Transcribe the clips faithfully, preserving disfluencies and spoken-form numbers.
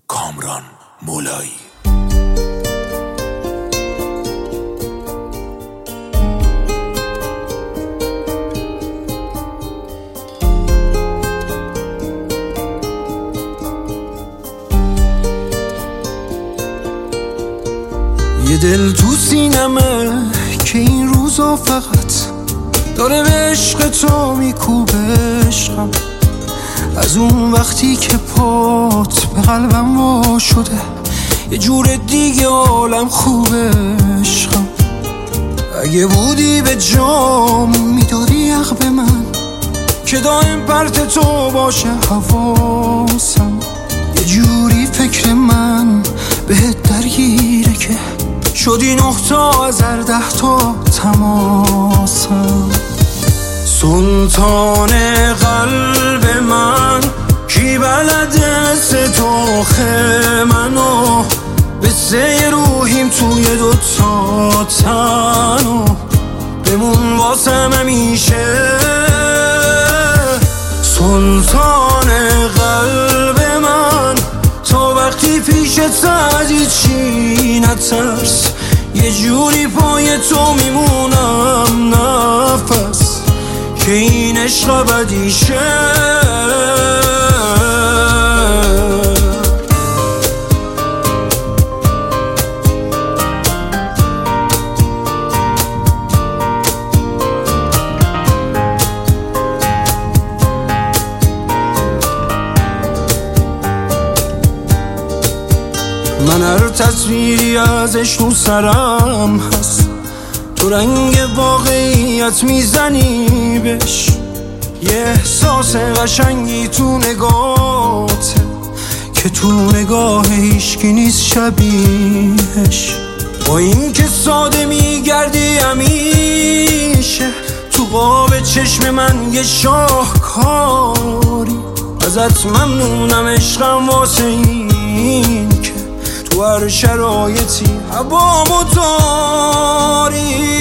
کامران مولایی. یه دل تو سینمه که این روزا فقط داره به عشق تو میکوبه عشقم. از اون وقتی که پات به قلبم وا شده یه جور دیگه عالم خوبه عشقم. اگه بودی به جام میدادی حق به من که دائم پرت تو باشه حواسم. یه جوری فکر من بهت درگیره که شدی نه تا از هر ده تا تماسم. سلطان قلب من کی بلده ستاخ منو به سه روحیم توی دوتا تنو بمون واسم همیشه. سلطان قلب من تا وقتی پیشت از هیچی نترس یه جوری پای تو میمونم نفس که این عشق ابدیشه. من هر تصویری ازش تو سرم هست تو رنگ واقعیت میزنی بهش. یه احساس قشنگی تو نگاهته که تو نگاه هیچکی نیست شبیهش. با این که ساده میگردی همیشه تو قاب چشم من یه شاهکاری. ازت ممنونم عشقم واسه این که تو هر شرایطی هوامو داری.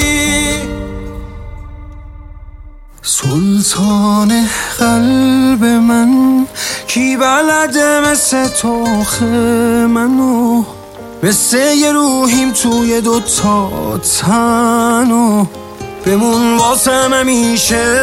سلطان قلب من کی بلده مثل تاخ منو مثل یه روحیم توی دوتا تنو بمون واسم همیشه.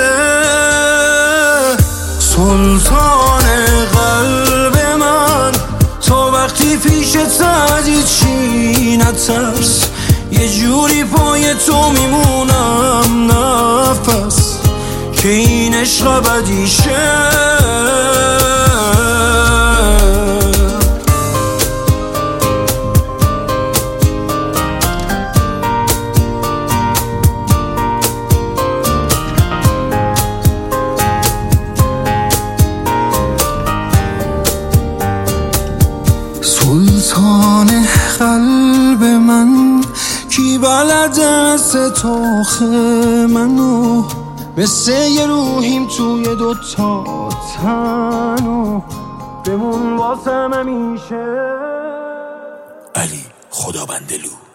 سلطان قلب من تا وقتی پیشت از هیچی نترس یه جوری پای تو میمونم نفس که این عشق ابدیشه. سلطان قلب من کی بلده ستاخ منو مثل یه روحیم توی دوتا تنو بمون واسم همیشه. علی خدابندلو.